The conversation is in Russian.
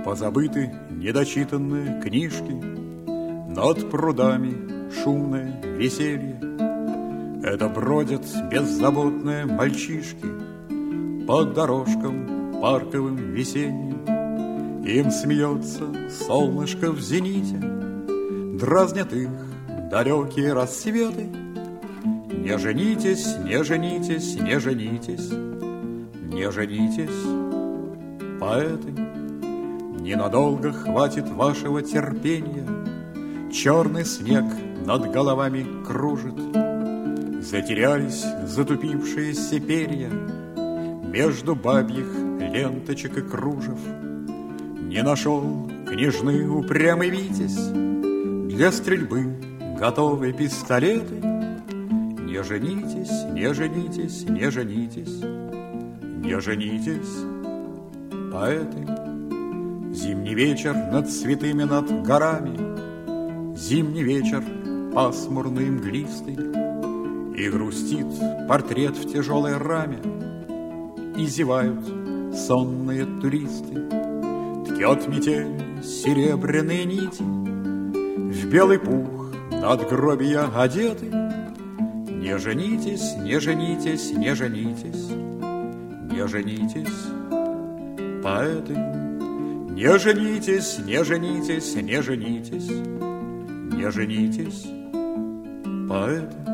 Позабыты недочитанные книжки, над прудами шумное веселье. Это бродят беззаботные мальчишки по дорожкам парковым весенним. Им смеется солнышко в зените, дразнят их далекие рассветы. Не женитесь, не женитесь, не женитесь, не женитесь, поэты. Ненадолго хватит вашего терпения, черный снег над головами кружит. Затерялись затупившиеся перья между бабьих ленточек и кружев. Не нашел княжны упрямый витязь для стрельбы готовые пистолеты. Не женитесь, не женитесь, не женитесь, не женитесь, поэты. Зимний вечер над святыми над горами, зимний вечер пасмурный и мглистый, и грустит портрет в тяжелой раме, и зевают сонные туристы. Ткет метель серебряные нити, в белый пух надгробия одеты. Не женитесь, не женитесь, не женитесь, не женитесь, поэты. Не женитесь, не женитесь, не женитесь, не женитесь, поэты.